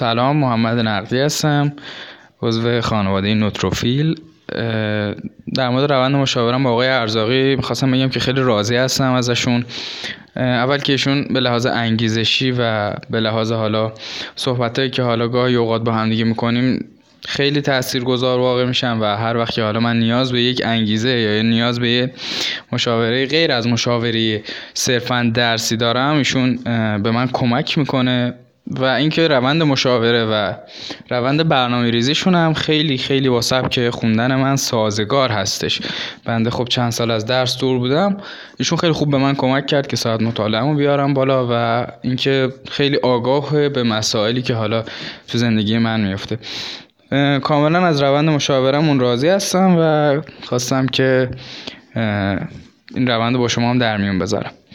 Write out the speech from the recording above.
سلام، محمد نقدی هستم، عضو خانواده نوتروفیل. در مورد روند مشاورم با آقای ارزاقی میخواستم بگم که خیلی راضی هستم ازشون. اول که ایشون به لحاظ انگیزشی و به لحاظ حالا صحبتایی که حالا گاهی اوقات با هم دیگه میکنیم خیلی تاثیرگذار واقع میشن و هر وقت که حالا من نیاز به یک انگیزه یا نیاز به یک مشاوره غیر از مشاوره صرفاً درسی دارم، ایشون به من کمک میکنه. و اینکه روند مشاوره و روند برنامه‌ریزیشون هم خیلی خیلی با سبک خوندن من سازگار هستش. بنده خب چند سال از درس دور بودم، ایشون خیلی خوب به من کمک کرد که ساعت مطالعه‌مو بیارم بالا و اینکه خیلی آگاه به مسائلی که حالا تو زندگی من میفته. کاملا از روند مشاورمون راضی هستم و خواستم که این روند با شما هم در میون بذارم.